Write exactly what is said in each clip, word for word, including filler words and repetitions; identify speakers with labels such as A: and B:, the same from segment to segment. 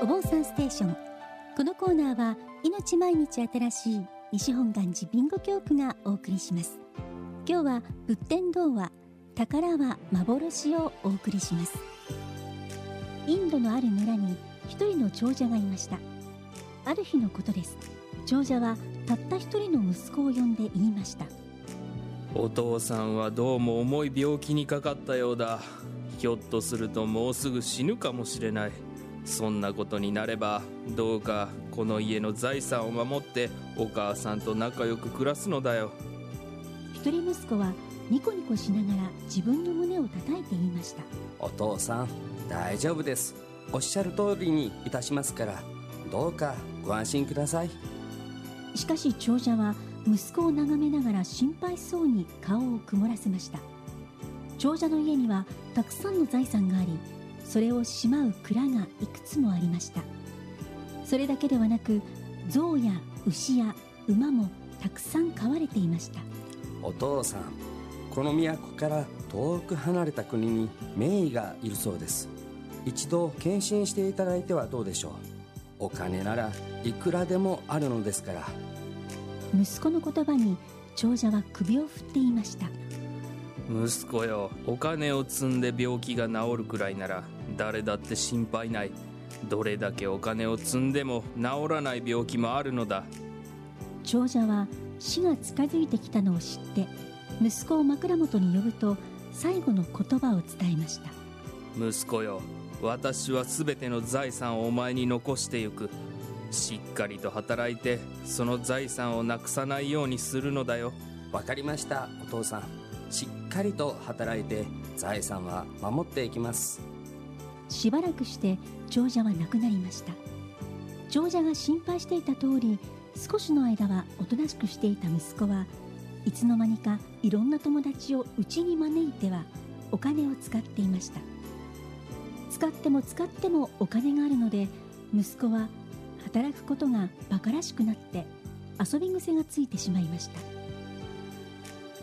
A: お坊さんステーション。このコーナーは命毎日新しい西本願寺ビンゴ教区がお送りします。今日は仏典童話宝は幻をお送りします。インドのある村に一人の長者がいました。ある日のことです。長者はたった一人の息子を呼んで言いました。
B: お父さんはどうも重い病気にかかったようだ。ひょっとするともうすぐ死ぬかもしれない。そんなことになればどうかこの家の財産を守ってお母さんと仲良く暮らすのだよ。
A: 一人息子はニコニコしながら自分の胸を叩いて言いました。
C: お父さん、大丈夫です。おっしゃる通りにいたしますから、どうかご安心ください。
A: しかし長者は息子を眺めながら心配そうに顔を曇らせました。長者の家にはたくさんの財産があり、それをしまう蔵がいくつもありました。それだけではなく、象や牛や馬もたくさん飼われていました。
C: お父さん、この都から遠く離れた国に名医がいるそうです。一度検診していただいてはどうでしょう。お金ならいくらでもあるのですから。
A: 息子の言葉に長者は首を振って言いました。
B: 息子よ、お金を積んで病気が治るくらいなら誰だって心配ない。どれだけお金を積んでも治らない病気もあるのだ。
A: 長者は死が近づいてきたのを知って息子を枕元に呼ぶと最後の言葉を伝えました。
B: 息子よ、私はすべての財産をお前に残してゆく。しっかりと働いてその財産をなくさないようにするのだよ。
C: わかりました、お父さん。しっかりと働いて財産は守っていきます。
A: しばらくして長者は亡くなりました。長者が心配していた通り、少しの間はおとなしくしていた息子はいつの間にかいろんな友達を家に招いてはお金を使っていました。使っても使ってもお金があるので、息子は働くことが馬鹿らしくなって遊び癖がついてしまいました。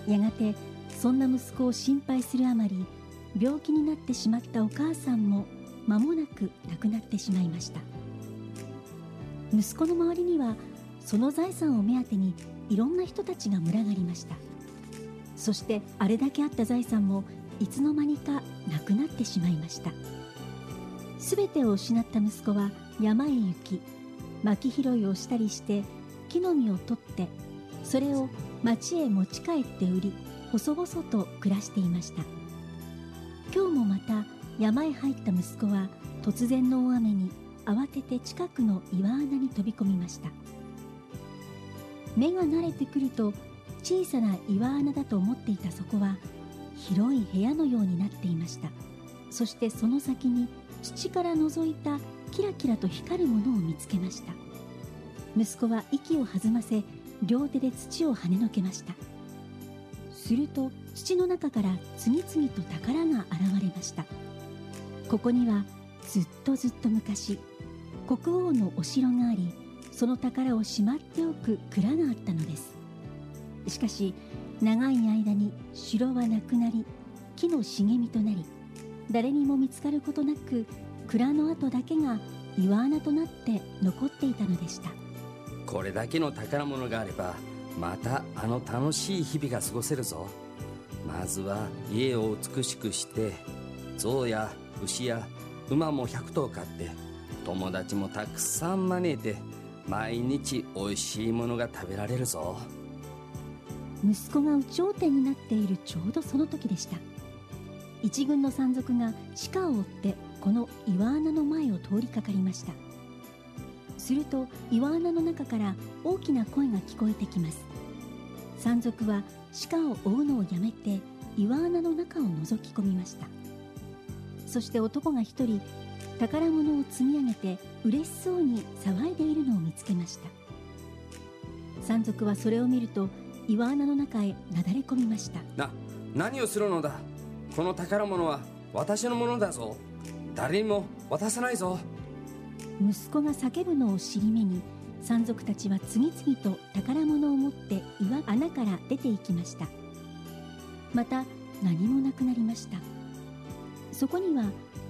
A: やがてそんな息子を心配するあまり、病気になってしまったお母さんも間もなく亡くなってしまいました。息子の周りにはその財産を目当てにいろんな人たちが群がりました。そしてあれだけあった財産もいつの間にかなくなってしまいました。すべてを失った息子は山へ行き、薪拾いをしたりして木の実を取って、それを町へ持ち帰って売り、細々と暮らしていました。今日もまた山へ入った息子は突然の大雨に慌てて近くの岩穴に飛び込みました。目が慣れてくると小さな岩穴だと思っていたそこは広い部屋のようになっていました。そしてその先に土から覗いたキラキラと光るものを見つけました。息子は息を弾ませ両手で土を跳ねのけました。すると土の中から次々と宝が現れました。ここにはずっとずっと昔、国王のお城があり、その宝をしまっておく蔵があったのです。しかし長い間に城はなくなり、木の茂みとなり、誰にも見つかることなく蔵の跡だけが岩穴となって残っていたのでした。
C: これだけの宝物があれば、またあの楽しい日々が過ごせるぞ。まずは家を美しくして、象や牛や馬もひゃく頭買って、友達もたくさん招いて、毎日おいしいものが食べられるぞ。
A: 息子が有頂天になっているちょうどその時でした。一軍の山賊が鹿を追ってこの岩穴の前を通りかかりました。すると岩穴の中から大きな声が聞こえてきます。山賊は鹿を追うのをやめて岩穴の中を覗き込みました。そして男が一人宝物を積み上げて嬉しそうに騒いでいるのを見つけました。山賊はそれを見ると岩穴の中へなだれ込みました。
C: な、何をするのだ。この宝物は私のものだぞ。誰にも渡さないぞ。
A: 息子が叫ぶのを尻目に、山賊たちは次々と宝物を持って岩穴から出て行きました。また何もなくなりました。そこには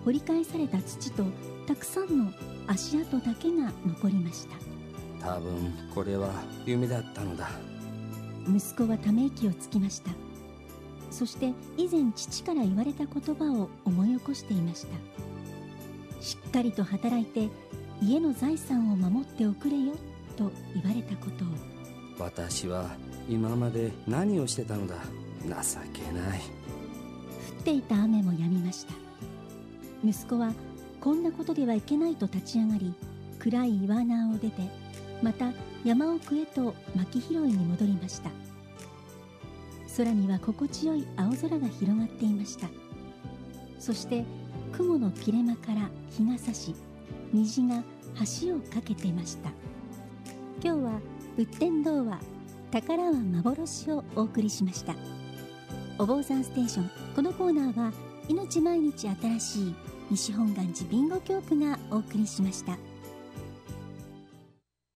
A: 掘り返された土とたくさんの足跡だけが残りました。
C: 多分これは夢だったのだ。
A: 息子はため息をつきました。そして以前父から言われた言葉を思い起こしていました。しっかりと働いて家の財産を守っておくれよと言われたことを。
C: 私は今まで何をしてたのだ。情けない。
A: 降っていた雨も止みました。息子はこんなことではいけないと立ち上がり、暗い岩穴を出て、また山奥へと薪拾いに戻りました。空には心地よい青空が広がっていました。そして雲の切れ間から日が差し、虹が橋を架けていました。今日は仏典童話宝は幻をお送りしました。お坊さんステーション、このコーナーは命毎日新しい西本願寺備後教区がお送りしました。